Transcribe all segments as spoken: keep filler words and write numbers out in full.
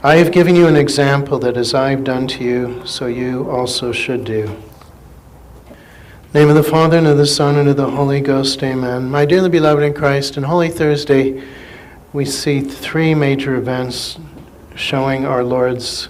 I have given you an example that as I have done to you, so you also should do. In the name of the Father, and of the Son, and of the Holy Ghost, amen. My dearly beloved in Christ, on Holy Thursday, we see three major events showing our Lord's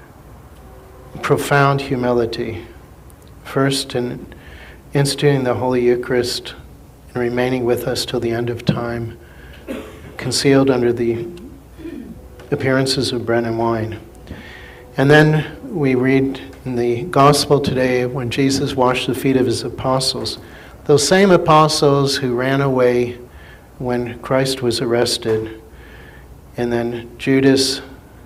profound humility. First, in instituting the Holy Eucharist and remaining with us till the end of time, concealed under the appearances of bread and wine. And then we read in the Gospel today when Jesus washed the feet of his apostles, those same apostles who ran away when Christ was arrested, and then Judas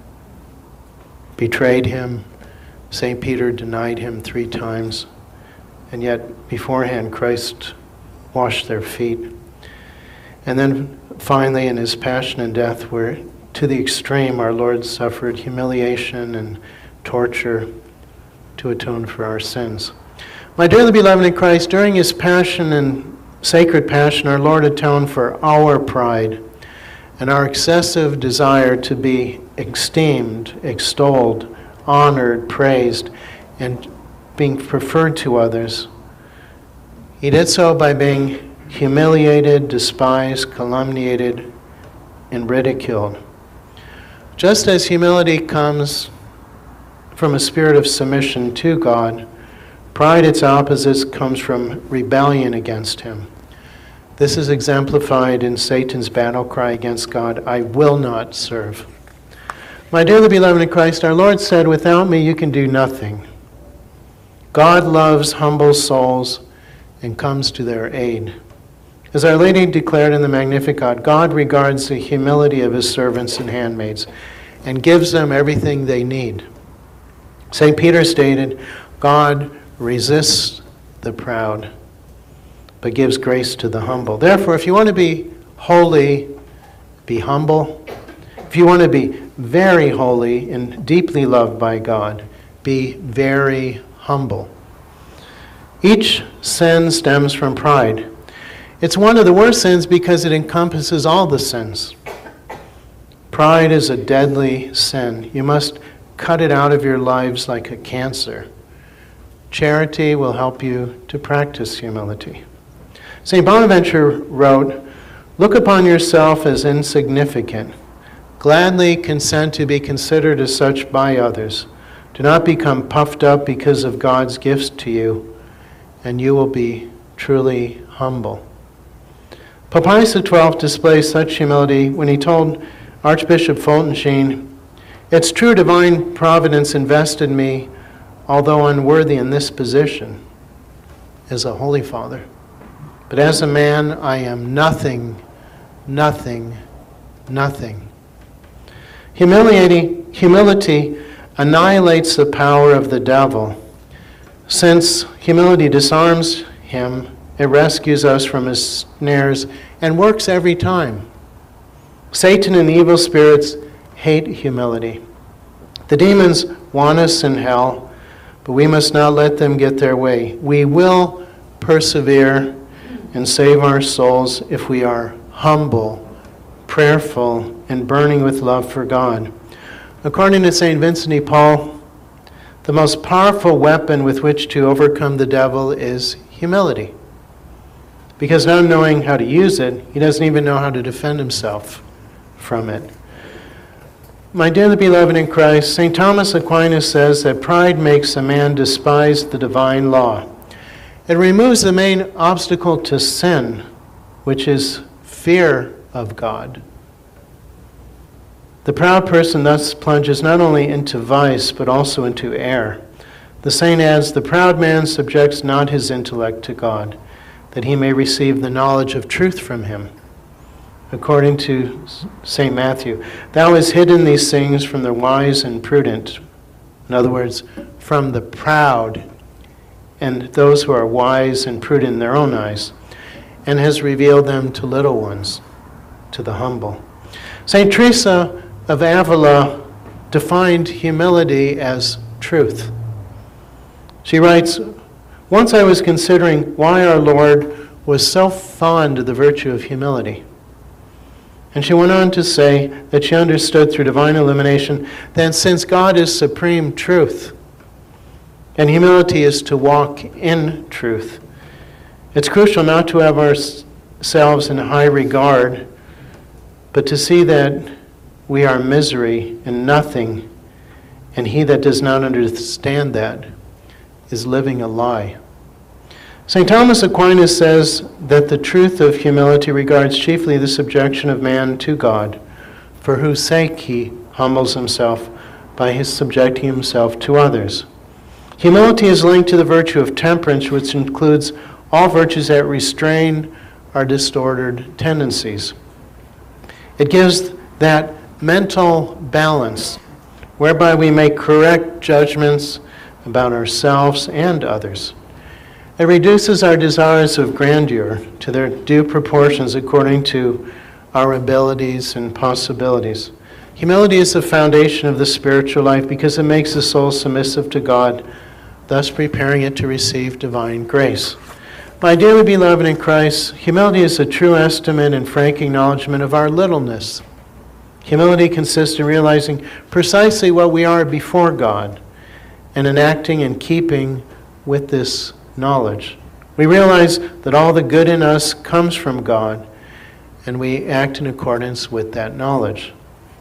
betrayed him, Saint Peter denied him three times, and yet beforehand Christ washed their feet. And then finally in his passion and death, where to the extreme our Lord suffered humiliation and torture to atone for our sins. My dearly beloved in Christ, during his passion and sacred passion, our Lord atoned for our pride and our excessive desire to be esteemed, extolled, honored, praised, and being preferred to others. He did so by being humiliated, despised, calumniated, and ridiculed. Just as humility comes from a spirit of submission to God, pride, its opposite, comes from rebellion against him. This is exemplified in Satan's battle cry against God, I will not serve. My dearly beloved in Christ, our Lord said, without me you can do nothing. God loves humble souls and comes to their aid. As Our Lady declared in the Magnificat, God regards the humility of his servants and handmaids and gives them everything they need. Saint Peter stated, God resists the proud, but gives grace to the humble. Therefore, if you want to be holy, be humble. If you want to be very holy and deeply loved by God, be very humble. Each sin stems from pride. It's one of the worst sins because it encompasses all the sins. Pride is a deadly sin. You must cut it out of your lives like a cancer. Charity will help you to practice humility. Saint Bonaventure wrote, look upon yourself as insignificant. Gladly consent to be considered as such by others. Do not become puffed up because of God's gifts to you, and you will be truly humble. Pope Pius the twelfth displays such humility when he told Archbishop Foltenshin, it's true divine providence invested me, although unworthy in this position, as a Holy Father. But as a man, I am nothing, nothing, nothing. Humility, humility annihilates the power of the devil. Since humility disarms him, it rescues us from his snares and works every time. Satan and the evil spirits hate humility. The demons want us in hell, but we must not let them get their way. We will persevere and save our souls if we are humble, prayerful, and burning with love for God. According to Saint Vincent de Paul, the most powerful weapon with which to overcome the devil is humility. Because not knowing how to use it, he doesn't even know how to defend himself from it. My dearly beloved in Christ, Saint Thomas Aquinas says that pride makes a man despise the divine law. It removes the main obstacle to sin, which is fear of God. The proud person thus plunges not only into vice, but also into error. The saint adds, the proud man subjects not his intellect to God, that he may receive the knowledge of truth from him. According to Saint Matthew, thou hast hidden these things from the wise and prudent. In other words, from the proud and those who are wise and prudent in their own eyes, and has revealed them to little ones, to the humble. Saint Teresa of Avila defined humility as truth. She writes, once I was considering why our Lord was so fond of the virtue of humility. And she went on to say that she understood through divine illumination that since God is supreme truth, and humility is to walk in truth, it's crucial not to have ourselves in high regard, but to see that we are misery and nothing, and he that does not understand that is living a lie. Saint Thomas Aquinas says that the truth of humility regards chiefly the subjection of man to God, for whose sake he humbles himself by his subjecting himself to others. Humility is linked to the virtue of temperance, which includes all virtues that restrain our disordered tendencies. It gives that mental balance whereby we make correct judgments about ourselves and others. It reduces our desires of grandeur to their due proportions according to our abilities and possibilities. Humility is the foundation of the spiritual life because it makes the soul submissive to God, thus preparing it to receive divine grace. My dearly beloved in Christ, humility is a true estimate and frank acknowledgement of our littleness. Humility consists in realizing precisely what we are before God and in acting and keeping with this knowledge. We realize that all the good in us comes from God, and we act in accordance with that knowledge.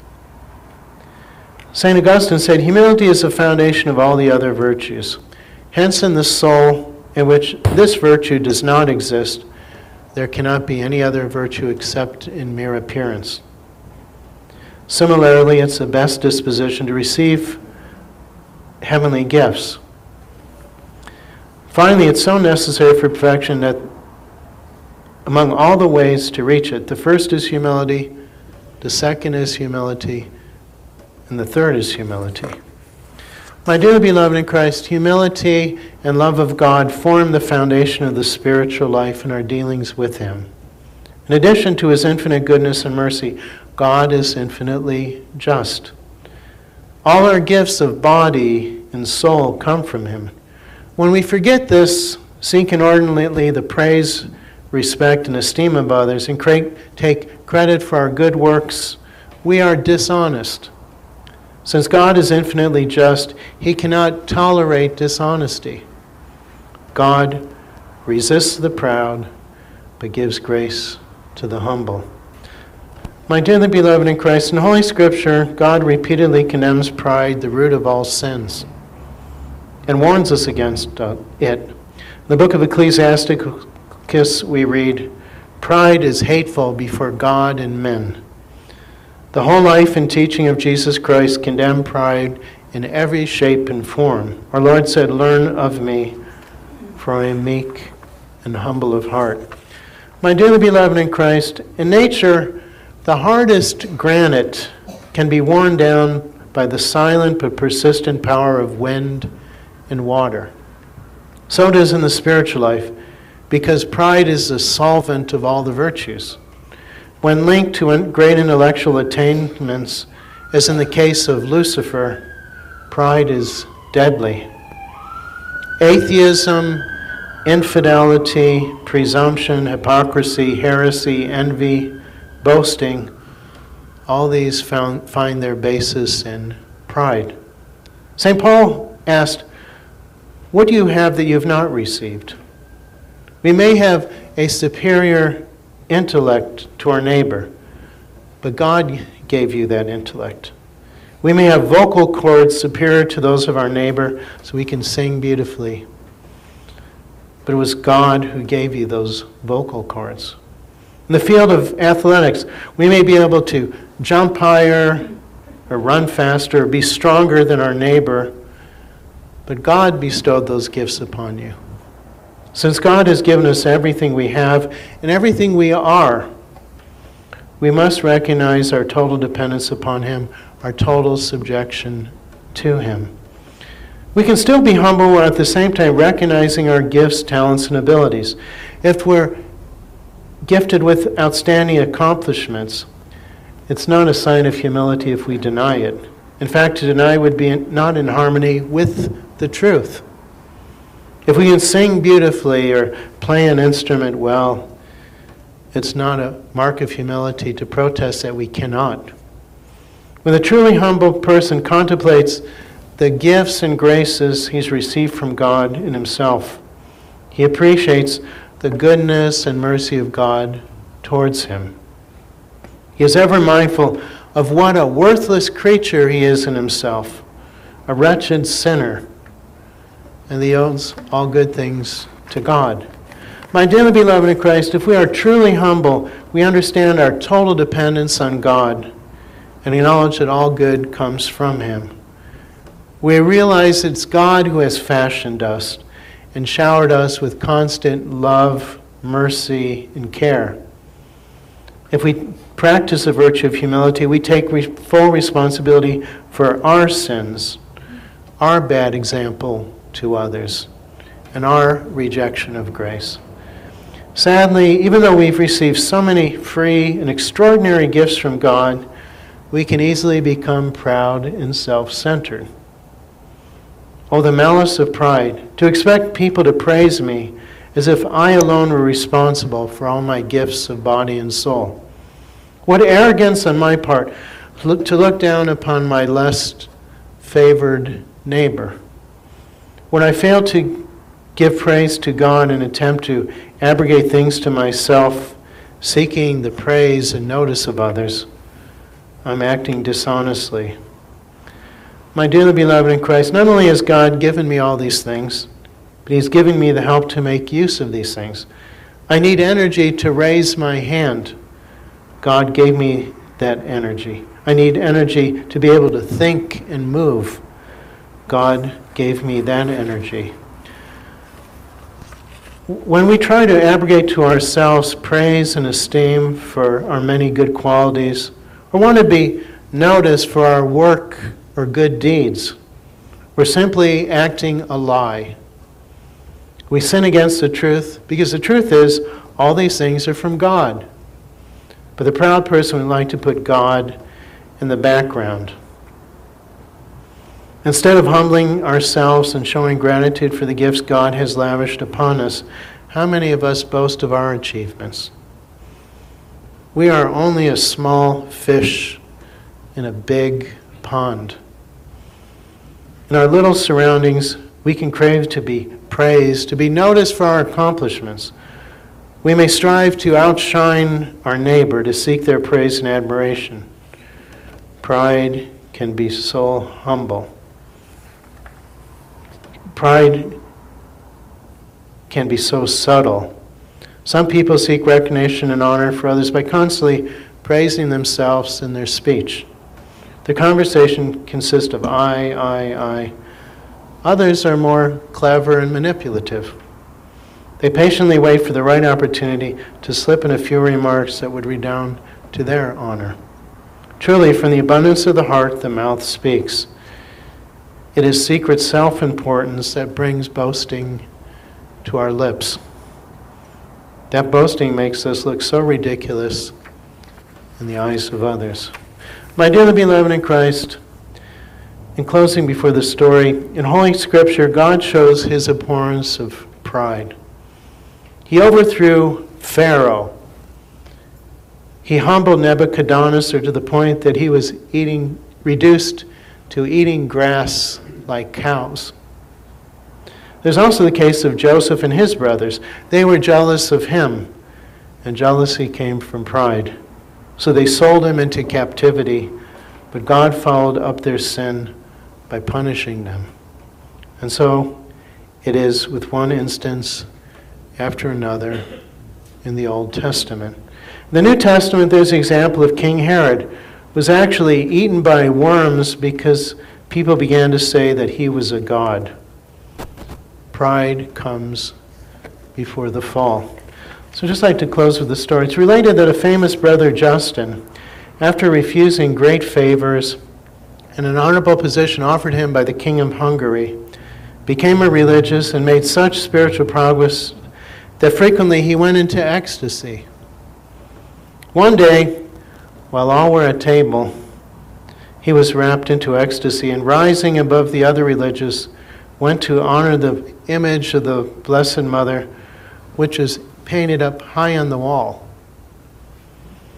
Saint Augustine said, humility is the foundation of all the other virtues. Hence, in the soul in which this virtue does not exist, there cannot be any other virtue except in mere appearance. Similarly, it's the best disposition to receive heavenly gifts. Finally, it's so necessary for perfection that among all the ways to reach it, the first is humility, the second is humility, and the third is humility. My dear beloved in Christ, humility and love of God form the foundation of the spiritual life and our dealings with Him. In addition to His infinite goodness and mercy, God is infinitely just. All our gifts of body and soul come from Him. When we forget this, seek inordinately the praise, respect, and esteem of others, and take credit for our good works, we are dishonest. Since God is infinitely just, He cannot tolerate dishonesty. God resists the proud, but gives grace to the humble. My dearly beloved in Christ, in Holy Scripture, God repeatedly condemns pride, the root of all sins, and warns us against uh, it. In the book of Ecclesiasticus, we read, "Pride is hateful before God and men." The whole life and teaching of Jesus Christ condemn pride in every shape and form. Our Lord said, "Learn of me, for I am meek and humble of heart." My dearly beloved in Christ, in nature, the hardest granite can be worn down by the silent but persistent power of wind and water. So it is in the spiritual life, because pride is the solvent of all the virtues. When linked to great intellectual attainments, as in the case of Lucifer, pride is deadly. Atheism, infidelity, presumption, hypocrisy, heresy, envy, boasting, all these found, find their basis in pride. Saint Paul asked, "What do you have that you have not received?" We may have a superior intellect to our neighbor, but God gave you that intellect. We may have vocal cords superior to those of our neighbor, so we can sing beautifully, but it was God who gave you those vocal cords. In the field of athletics, we may be able to jump higher or run faster or be stronger than our neighbor, but God bestowed those gifts upon you. Since God has given us everything we have and everything we are, we must recognize our total dependence upon Him, our total subjection to Him. We can still be humble while at the same time recognizing our gifts, talents, and abilities. If we're gifted with outstanding accomplishments, it's not a sign of humility if we deny it. In fact, to deny would be not in harmony with the truth. If we can sing beautifully or play an instrument well, it's not a mark of humility to protest that we cannot. When a truly humble person contemplates the gifts and graces he's received from God in himself, he appreciates the goodness and mercy of God towards him. He is ever mindful of what a worthless creature he is in himself, a wretched sinner, and he owes all good things to God. My dearly beloved in Christ, if we are truly humble, we understand our total dependence on God and acknowledge that all good comes from him. We realize it's God who has fashioned us and showered us with constant love, mercy, and care. If we practice the virtue of humility, we take re- full responsibility for our sins, our bad example to others, and our rejection of grace. Sadly, even though we've received so many free and extraordinary gifts from God, we can easily become proud and self-centered. Oh, the malice of pride, to expect people to praise me as if I alone were responsible for all my gifts of body and soul. What arrogance on my part to look down upon my less favored neighbor. When I fail to give praise to God and attempt to abrogate things to myself, seeking the praise and notice of others, I'm acting dishonestly. My dearly beloved in Christ, not only has God given me all these things, but he's given me the help to make use of these things. I need energy to raise my hand. God gave me that energy. I need energy to be able to think and move. God gave me that energy. When we try to abrogate to ourselves praise and esteem for our many good qualities, or want to be noticed for our work or good deeds, we're simply acting a lie. We sin against the truth because the truth is all these things are from God. But the proud person would like to put God in the background. Instead of humbling ourselves and showing gratitude for the gifts God has lavished upon us, how many of us boast of our achievements? We are only a small fish in a big pond. In our little surroundings, we can crave to be praised, to be noticed for our accomplishments. We may strive to outshine our neighbor, to seek their praise and admiration. Pride can be so humble. Pride can be so subtle. Some people seek recognition and honor for others by constantly praising themselves in their speech. The conversation consists of I, I, I. Others are more clever and manipulative. They patiently wait for the right opportunity to slip in a few remarks that would redound to their honor. Truly, from the abundance of the heart, the mouth speaks. It is secret self-importance that brings boasting to our lips. That boasting makes us look so ridiculous in the eyes of others. My dearly beloved in Christ, in closing before the story, in Holy Scripture, God shows his abhorrence of pride. He overthrew Pharaoh. He humbled Nebuchadnezzar to the point that he was eating, reduced to eating grass like cows. There's also the case of Joseph and his brothers. They were jealous of him, and jealousy came from pride. So they sold him into captivity, but God followed up their sin by punishing them. And so it is with one instance after another in the Old Testament. In the New Testament, there's the example of King Herod, was actually eaten by worms because people began to say that he was a god. Pride comes before the fall. So I'd just like to close with a story. It's related that a famous brother, Justin, after refusing great favors and an honorable position offered him by the king of Hungary, became a religious and made such spiritual progress that frequently he went into ecstasy. One day, while all were at table, he was wrapped into ecstasy and, rising above the other religious, went to honor the image of the Blessed Mother, which is painted up high on the wall.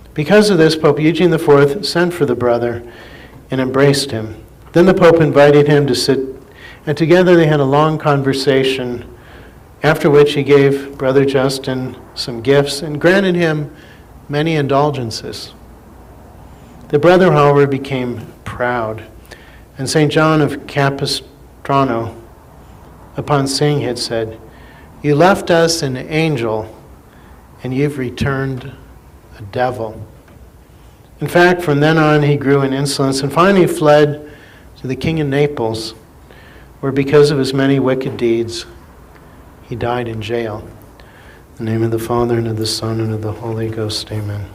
Because of this, Pope Eugene the Fourth sent for the brother and embraced him. Then the Pope invited him to sit, and together they had a long conversation, after which he gave Brother Justin some gifts and granted him many indulgences. The brother, however, became proud, and Saint John of Capistrano, upon seeing it, said, "You left us an angel, and you've returned a devil." In fact, from then on, he grew in insolence and finally fled to the king of Naples, where because of his many wicked deeds, he died in jail. In the name of the Father, and of the Son, and of the Holy Ghost, amen.